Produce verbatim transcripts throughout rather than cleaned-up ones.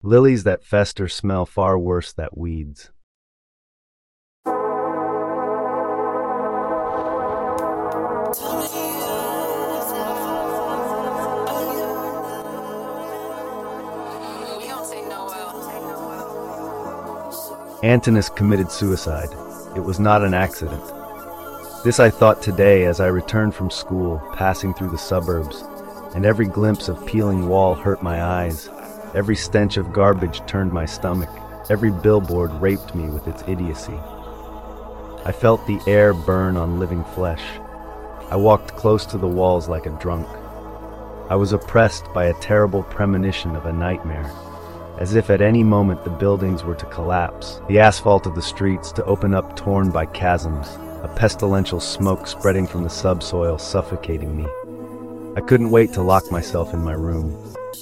Lilies that fester smell far worse than weeds. Antinous committed suicide. It was not an accident. This I thought today as I returned from school, passing through the suburbs, and every glimpse of peeling wall hurt my eyes. Every stench of garbage turned my stomach. Every billboard raped me with its idiocy. I felt the air burn on living flesh. I walked close to the walls like a drunk. I was oppressed by a terrible premonition of a nightmare, as if at any moment the buildings were to collapse, the asphalt of the streets to open up torn by chasms, a pestilential smoke spreading from the subsoil suffocating me. I couldn't wait to lock myself in my room.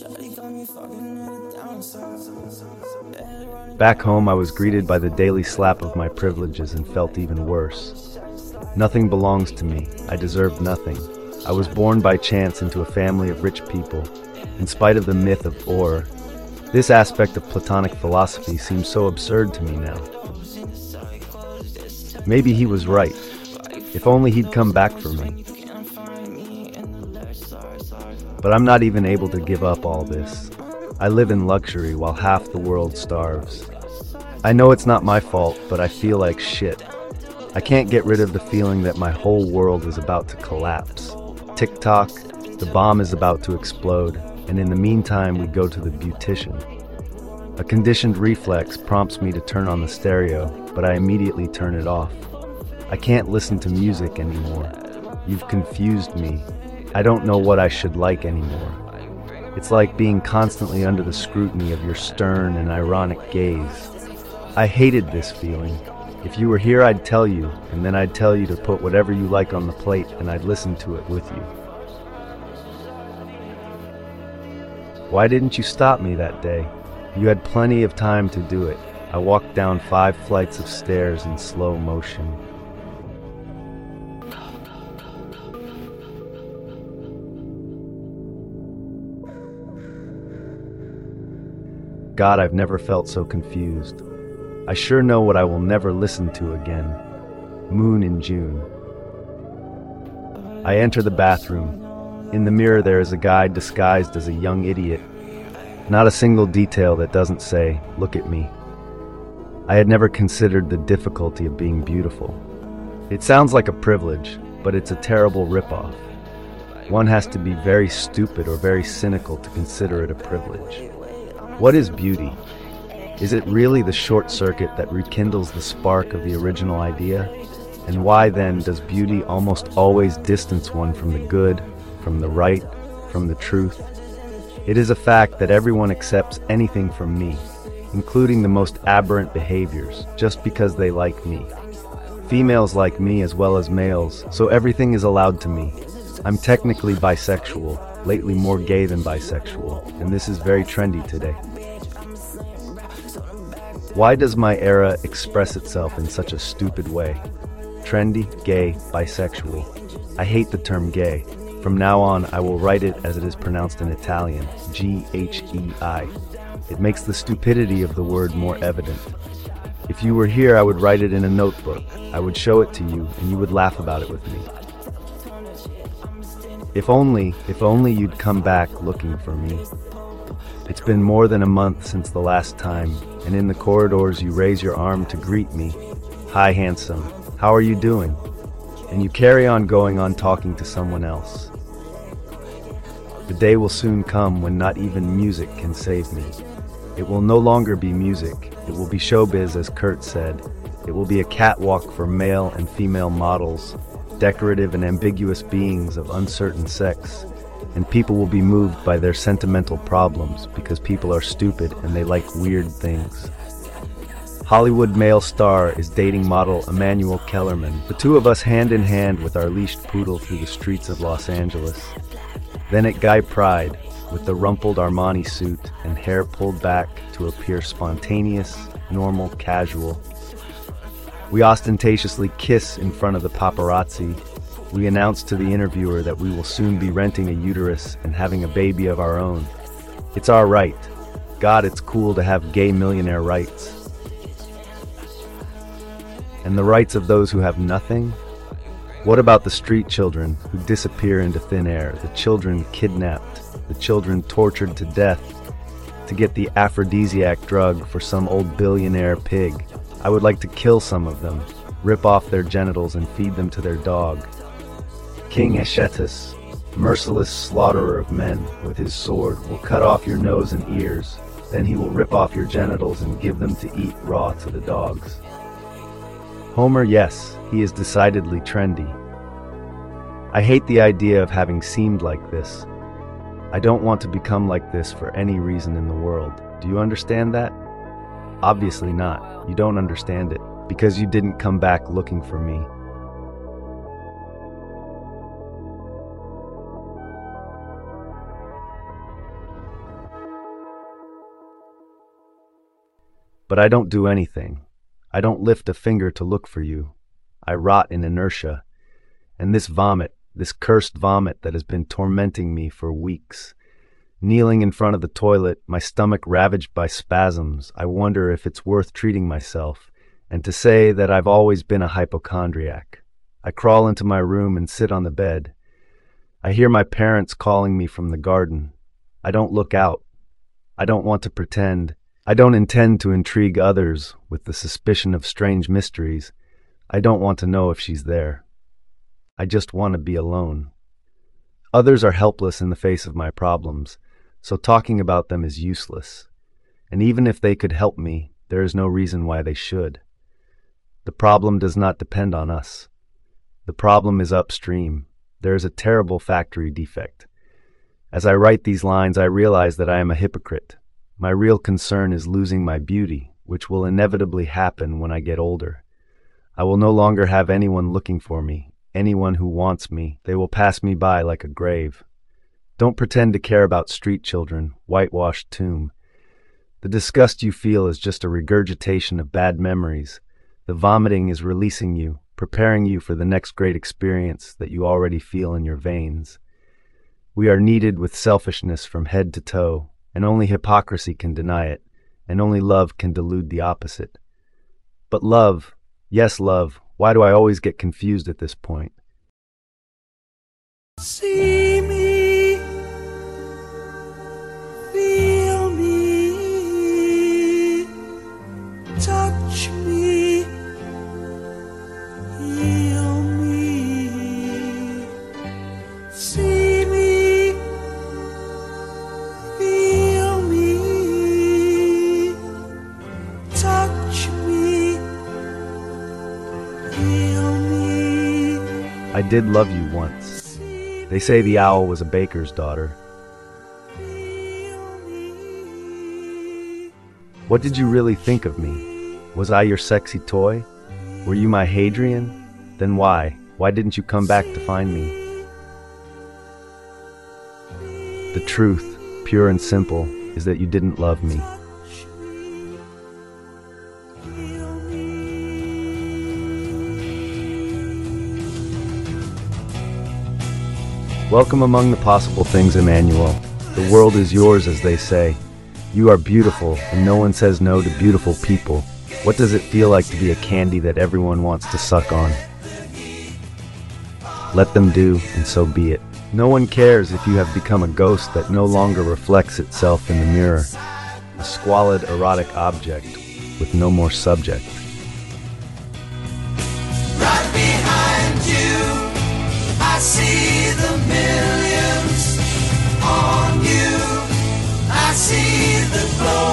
Back home, I was greeted by the daily slap of my privileges and felt even worse. Nothing belongs to me. I deserved nothing. I was born by chance into a family of rich people. In spite of the myth of Ur, this aspect of Platonic philosophy seems so absurd to me now. Maybe he was right. If only he'd come back for me. But I'm not even able to give up all this. I live in luxury while half the world starves. I know it's not my fault, but I feel like shit. I can't get rid of the feeling that my whole world is about to collapse. Tick-tock, the bomb is about to explode, and in the meantime we go to the beautician. A conditioned reflex prompts me to turn on the stereo, but I immediately turn it off. I can't listen to music anymore. You've confused me. I don't know what I should like anymore. It's like being constantly under the scrutiny of your stern and ironic gaze. I hated this feeling. If you were here, I'd tell you, and then I'd tell you to put whatever you like on the plate, and I'd listen to it with you. Why didn't you stop me that day? You had plenty of time to do it. I walked down five flights of stairs in slow motion. God, I've never felt so confused. I sure know what I will never listen to again. Moon in June. I enter the bathroom. In the mirror there is a guy disguised as a young idiot. Not a single detail that doesn't say, "Look at me." I had never considered the difficulty of being beautiful. It sounds like a privilege, but it's a terrible ripoff. One has to be very stupid or very cynical to consider it a privilege. What is beauty? Is it really the short circuit that rekindles the spark of the original idea? And why then does beauty almost always distance one from the good, from the right, from the truth? It is a fact that everyone accepts anything from me, including the most aberrant behaviors, just because they like me. Females like me as well as males, so everything is allowed to me. I'm technically bisexual, lately more gay than bisexual, and this is very trendy today. Why does my era express itself in such a stupid way? Trendy, gay, bisexual. I hate the term gay. From now on, I will write it as it is pronounced in Italian, G H E I. It makes the stupidity of the word more evident. If you were here, I would write it in a notebook. I would show it to you, and you would laugh about it with me. If only, if only you'd come back looking for me. It's been more than a month since the last time, and in the corridors you raise your arm to greet me. Hi, handsome. How are you doing? And you carry on going on talking to someone else. The day will soon come when not even music can save me. It will no longer be music. It will be showbiz, as Kurt said. It will be a catwalk for male and female models, decorative and ambiguous beings of uncertain sex, and people will be moved by their sentimental problems because people are stupid and they like weird things. Hollywood male star is dating model Emmanuel Kellerman, the two of us hand in hand with our leashed poodle through the streets of Los Angeles. Then at Guy Pride, with the rumpled Armani suit and hair pulled back to appear spontaneous, normal, casual. We ostentatiously kiss in front of the paparazzi. We announce to the interviewer that we will soon be renting a uterus and having a baby of our own. It's our right. God, it's cool to have gay millionaire rights. And the rights of those who have nothing? What about the street children who disappear into thin air, the children kidnapped, the children tortured to death to get the aphrodisiac drug for some old billionaire pig? I would like to kill some of them, rip off their genitals and feed them to their dog. King Ashetus, merciless slaughterer of men, with his sword will cut off your nose and ears. Then he will rip off your genitals and give them to eat raw to the dogs. Homer, yes, he is decidedly trendy. I hate the idea of having seemed like this. I don't want to become like this for any reason in the world. Do you understand that? Obviously not. You don't understand it, because you didn't come back looking for me. But I don't do anything. I don't lift a finger to look for you. I rot in inertia. And this vomit, this cursed vomit that has been tormenting me for weeks. Kneeling in front of the toilet, my stomach ravaged by spasms, I wonder if it's worth treating myself, and to say that I've always been a hypochondriac. I crawl into my room and sit on the bed. I hear my parents calling me from the garden. I don't look out. I don't want to pretend. I don't intend to intrigue others with the suspicion of strange mysteries. I don't want to know if she's there. I just want to be alone. Others are helpless in the face of my problems, so talking about them is useless. And even if they could help me, there is no reason why they should. The problem does not depend on us. The problem is upstream. There is a terrible factory defect. As I write these lines, I realize that I am a hypocrite. My real concern is losing my beauty, which will inevitably happen when I get older. I will no longer have anyone looking for me, anyone who wants me. They will pass me by like a grave. Don't pretend to care about street children, whitewashed tomb. The disgust you feel is just a regurgitation of bad memories. The vomiting is releasing you, preparing you for the next great experience that you already feel in your veins. We are kneaded with selfishness from head to toe, and only hypocrisy can deny it, and only love can delude the opposite. But love, yes, love, why do I always get confused at this point? See me, feel me, touch me, heal me. See me, feel me, touch me, heal me. I did love you once. They say the owl was a baker's daughter. What did you really think of me? Was I your sexy toy? Were you my Hadrian? Then why? Why didn't you come back to find me? The truth, pure and simple, is that you didn't love me. Welcome among the possible things, Emmanuel. The world is yours, as they say. You are beautiful, and no one says no to beautiful people. What does it feel like to be a candy that everyone wants to suck on? Let them do, and so be it. No one cares if you have become a ghost that no longer reflects itself in the mirror, a squalid, erotic object with no more subject. Right behind you, I see the millions on you. I see the glow.